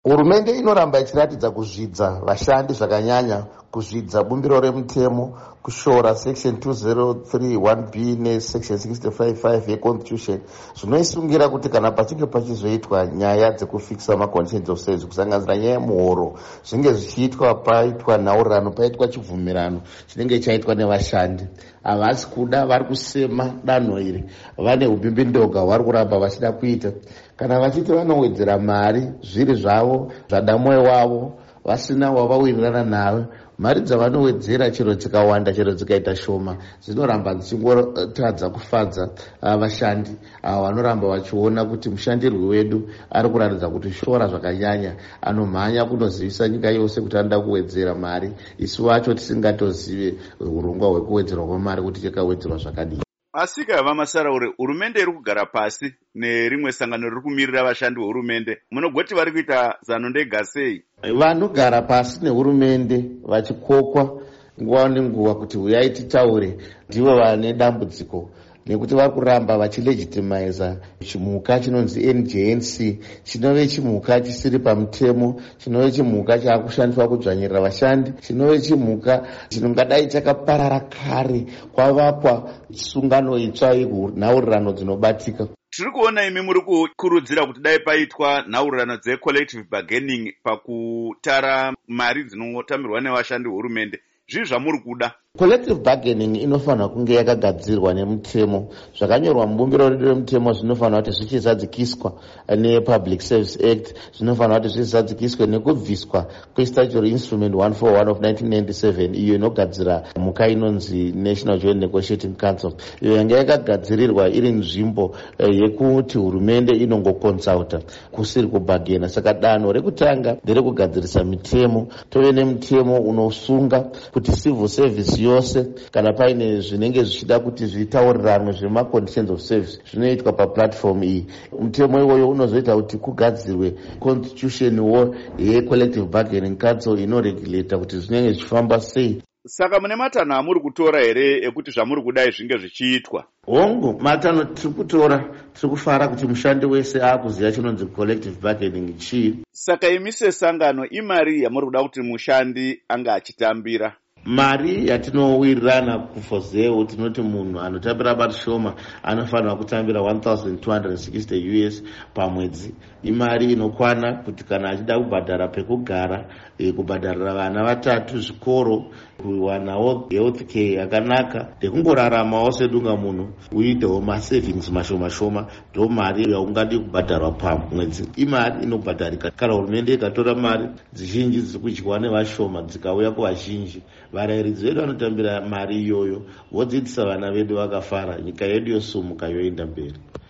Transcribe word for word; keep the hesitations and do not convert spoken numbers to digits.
Hurumende inoramba ichiratidza kuzvidza vashandi zvakanyanya, kuzvidza bumbiro remutemo, kushora section two oh three one b nesection sixty-five five yeconstitution zvinoisungira kuti kana pachinge pachizoitwa nyaya dzekufikisa maconditions of service kusanganisira nyaya yemuhoro zvinge zvichiitwa paitwa nhaurirano, paitwa chibvumirano chinenge chaitwa nevashandi. Havasi kuda, vari kusema danho iri, vane ubimbindoga vari kuramba vachida kuita. Kana vachiti vanowedzera mari zviri zvavo zvada mwoyo wavo, vasina wavawirirana nawe, mari dzavanowedzera chero dzikawanda chero dzikaita shoma dzinoramba dzichingotadza kufadza vashandi ava vanoramba vachiona kuti mushandirwi wedu ari kuratidza kuti shora zvakanyanya, anomhanya kunozivisa nyika yose kuti anoda kuwedzera mari, isu vacho tisingatozive urongwa hwekuwedzerwa kwemari kuti chakawedzerwa zvakadii. Asika vamasaraure, hurumende iri kugara pasi nerimwe sangano riri kumirira vashandi vehurumende, munogoti vari kuita zano ndega sei? Vanogara pasi nehurumende vachikokwa nguva nenguva kuti uyai titaure ndivo vane dambudziko, nekuti vari kuramba vachilegitimiza chimhuka chinonzi N J N C, chinove chimhuka chisiri pamutemo, chinove chimhuka chaakushandiswa kudzvanyirira vashandi, chinove chimhuka chinongadai chakaparara kare kwavakwa sungano itsva yenhaurirano dzinobatika. Tiri kuona imi muri kukurudzira kuti dai paitwa nhaurirano dzecollective bargaining pakutara mari dzinotambirwa nevashandi vehurumende. Zvii zvamuri kuda? Collective bargaining inofanira kunge yakagadzirwa nemutemo, zvakanyorwa mubumbiro redu remutemo zvinofanira kuti zvichizadzikiswa nePublic Service Act, zvinofanira kuti zvichizadzikiswe nekubviswa kwestatutory instrument one forty-one of nineteen ninety-seven iyo inogadzira mhuka inonzi National Joint Negotiating Council, iyo yanga yakagadzirirwa iri nzvimbo yekuti hurumende inongokonsulta kusiri kubhagena. Saka danho rekutanga nderekugadzirisa mitemo, tove nemutemo unosunga kuti civil service yose kana paine zvinenge zvichida kuti zvitauriranwe zvemaconditions of service zvinoitwa paplatform iyi. Mutemo iwoyo unozoita kuti kugadzirwe constitution wo yecollective bargaining council inoregulata kuti zvinenge zvichifamba sei. Saka mune matanho amuri kutora here ekuti zvamuri kudai zvinge zvichiitwa? Hongu, matanho tiri kutora, tiri kufara kuti mushandi wese aakuziva chinonzi collective bargaining chii. Saka imi sesangano imari yamuri kuda kuti mushandi anga achitambira? Mari yatinowirirana kufozeo tinoti munhu anotambira bati shoma anofanira kutambira one thousand two hundred sixty U S pamwedzi. Imari inokwana kuti kana achida kubhadhara pekugara, e, kubhadharira vana vatatu zvikoro, kuwanawo health care yakanaka, nekungoraramawo sedunga munhu, uitewo masavings mashoma shoma, ndo mari yaungadi kubhadharwa pamwedzi. Imari inobhadharika kana hurumende ikatora mari dzizhinji dziri kudyiwa nevashoma dzikauya kuvazhinji. Varairidzi vedu vanotambira mari iyoyo, vodzidzisa vana vedu vakafara, nyika yedu yosumuka yoenda mberi.